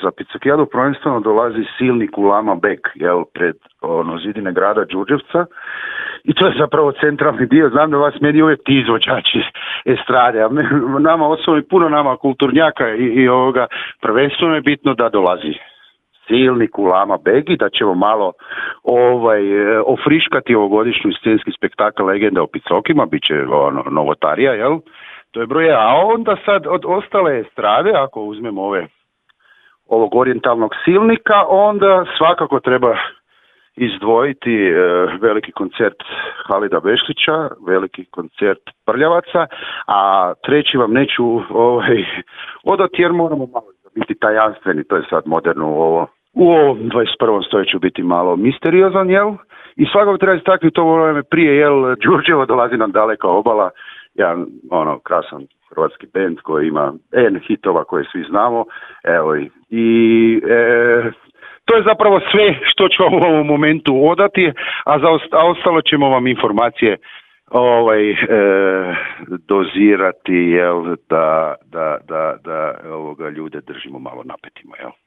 za Picokijadu prvenstveno dolazi silni Kulama Bek, jel, pred zidine grada Đurđevca. I to je zapravo centralni dio. Znam da vas meni uvijek ti izvođači estrade, a nama osobno i puno nama kulturnjaka i ovoga, prvenstveno je bitno da dolazi silni Kulama Begi, da ćemo malo ofriškati ovogodišnju scenski spektakl Legenda o Picokima, bit će novotarija, jel? To je broj, a onda sad od ostale estrade, ako uzmemo ovog orijentalnog silnika, onda svakako treba izdvojiti veliki koncert Halida Bešlića, veliki koncert Prljavaca, a treći vam neću odati jer moramo malo biti tajanstveni, to je sad moderno u ovom 21. stoljeću biti malo misteriozan, jel? I svakako treba istaknuti ovo prije, jel, Đurđevo dolazi nam daleka obala, jedan krasan hrvatski bend koji ima N hitova koje svi znamo, evo to je zapravo sve što ću u ovom momentu odati, a ostalo ćemo vam informacije dozirati, jel, da ljude držimo malo napetima, jel.